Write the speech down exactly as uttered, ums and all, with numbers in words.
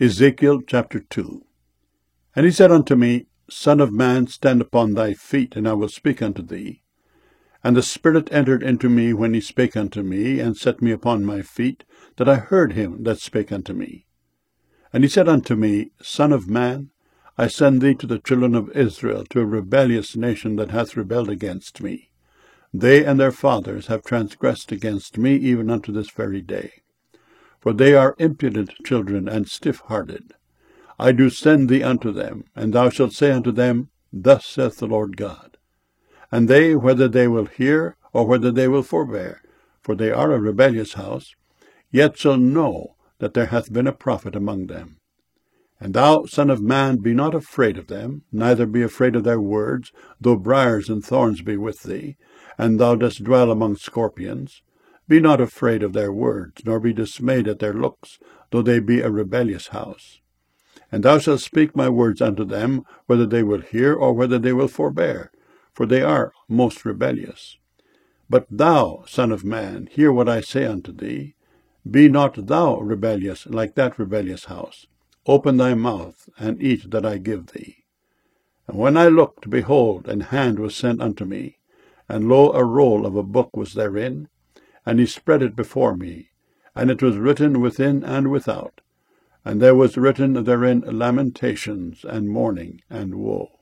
Ezekiel chapter two. And he said unto me, Son of man, stand upon thy feet, and I will speak unto thee. And the Spirit entered into me when he spake unto me, and set me upon my feet, that I heard him that spake unto me. And he said unto me, Son of man, I send thee to the children of Israel, to a rebellious nation that hath rebelled against me. They and their fathers have transgressed against me even unto this very day. For they are impudent children and stiff-hearted. I do send thee unto them, and thou shalt say unto them, Thus saith the Lord God. And they, whether they will hear, or whether they will forbear, for they are a rebellious house, yet shall know that there hath been a prophet among them. And thou, son of man, be not afraid of them, neither be afraid of their words, though briars and thorns be with thee, and thou dost dwell among scorpions. Be not afraid of their words, nor be dismayed at their looks, though they be a rebellious house. And thou shalt speak my words unto them, whether they will hear, or whether they will forbear, for they are most rebellious. But thou, son of man, hear what I say unto thee. Be not thou rebellious like that rebellious house. Open thy mouth, and eat that I give thee. And when I looked, behold, an hand was sent unto me, and lo, a roll of a book was therein, and he spread it before me, and it was written within and without, and there was written therein lamentations, and mourning, and woe.